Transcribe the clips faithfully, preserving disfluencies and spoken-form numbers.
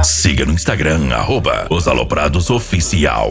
Siga no Instagram, arroba Os Aloprados Oficial.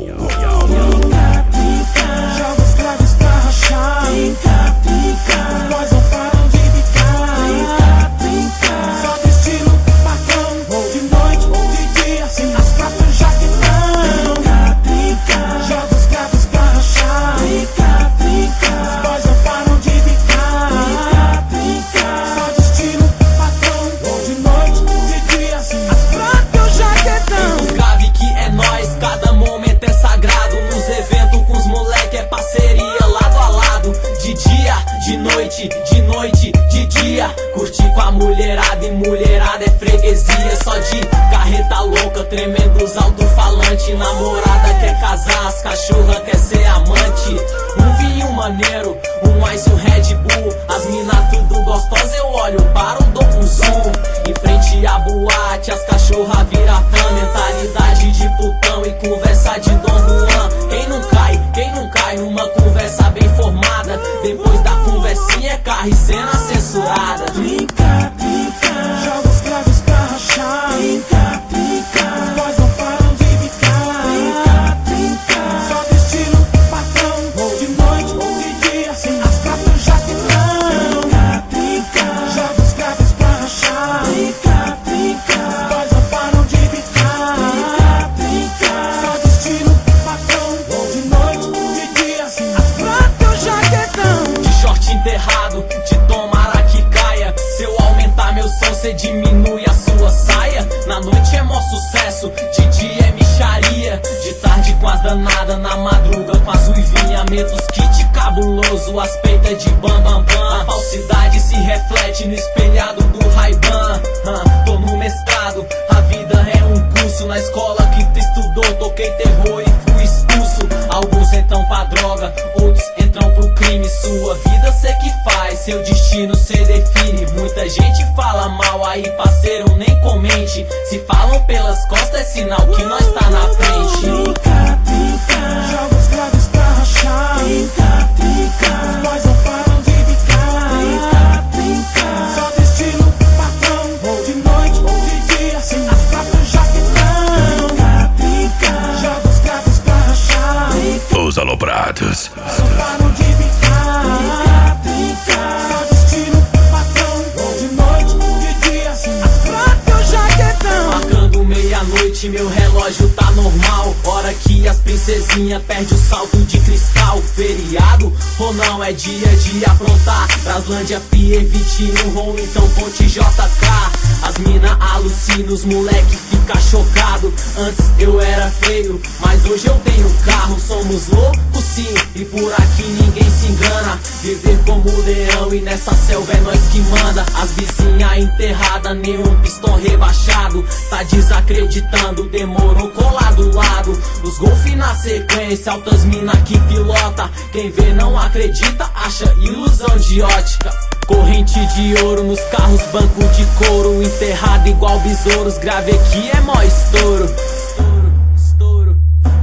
Pica, pica, joga os graves pra rachar. Pica, pica, os boys não param de picar. Pica, pica, só do estilo patrão. De noite ou de dia, assim as quatro já que não. Pica, pica, joga os graves pra rachar. Pica, pica, os boys não param de picar. Pica, pica, só do estilo patrão. De noite ou de dia, assim as quatro já que não. Os grave que é nós, cada momento é sagrado. Nos eventos com os moleque é parceria lado a lado. De dia, de noite, de noite, de dia. Curtir com a mulherada e mulherada é freguesia. Só de carreta louca, tremendo os alto-falante. Namorada quer casar, as cachorras quer ser amante. Um vinho maneiro, um ice e um Red Bull. As mina tudo gostosa, eu olho para o dou um zoom. Em frente à boate, as cachorras vira fã. Mentalidade de putão e conversa de Dom Juan. Quem não cai, quem não cai numa conversa bem formada. Depois da conversinha é carro e cena censurada. Pica, pica, joga os graves pra rachar. Pica, pica, os boys não param de picar. Pica, pica, só do estilo patrão. De noite ou de dia, assim as quatro já que não. Pica, pica, joga os graves pra rachar. Pica, pica, os boys não param de picar. Pica, pica, só do estilo patrão. De noite ou de dia, assim as quatro já que não. De short enterrado, de tomara que caia. Se eu aumentar meu som, cê diminui a sua saia. Na noite é mó sucesso, de dia é micharia. De tarde com as danadas, na madruga com as uivinhas. Metos kit cabuloso, as peitas de bam bam bam. A falsidade se reflete no espelhado do Ray-Ban. Ah, tô no mestrado, a vida é um curso. Na escola que tu estudou, toquei terror e fui expulso. Alguns entram pra droga, outros entram pro crime. Sua vida cê que faz, seu destino cê define. Muita gente fala mal aí, parceiro, nem comente. Se falam pelas costas é sinal que nós tá na frente. Pica, pica, joga os graves pra rachar. Pica, pica, os boys não param de picar. Pica, pica, só do estilo patrão. De noite ou de dia, assim as quatro já que não. Pica, pica, joga os graves pra rachar. Os Aloprados. Não param de picar. Pica, pica, só do estilo patrão. De noite ou de dia, assim as quatro já que não. Marcando meia-noite, meu relógio tá normal. Hora que as princesinhas perdem o salto de cristal. Feriado ou não, é dia de aprontar. Braslândia, Pier, Vitinho, Ron, então Ponte J K. As mina alucina, os moleque fica chocado. Antes eu era feio, mas hoje eu tenho carro. Somos loucos sim, e por aqui ninguém se engana. Viver como leão e nessa selva é nós que manda. As vizinhas enterradas, nenhum pistão rebaixado. Tá desacreditando, demorou colar do lado. Os golfe na sequência, altas mina que pilota. Quem vê não acredita, acha ilusão de ótica. Corrente de ouro nos carros, banco de couro. Enterrado igual besouros, grave aqui é mó estouro. Estouro, estouro,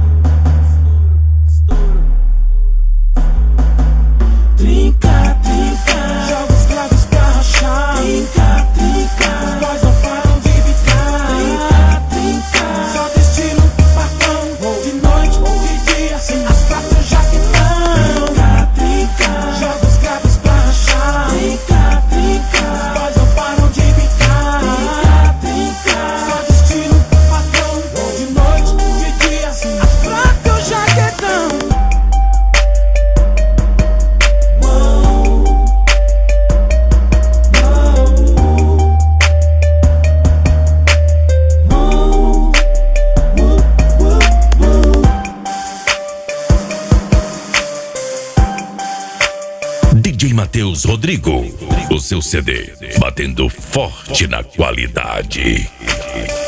estouro, estouro. Pica, pica, joga os graves pra rachar. Pica, pica, os boys não param de picar. Pica, pica, só do estilo patrão. De noite ou de dia, assim as quatro já que não. Pica, pica, joga os graves pra rachar. Pica, pica, os boys não param de picar. Pica, pica, só do estilo patrão. De noite ou de dia, assim as quatro já que não. D J Matheus Rodrigo, o seu C D, batendo forte na qualidade.